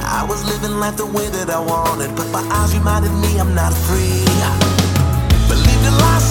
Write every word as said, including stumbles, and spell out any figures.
I was living life the way that I wanted, but my eyes reminded me I'm not free. Believed in lies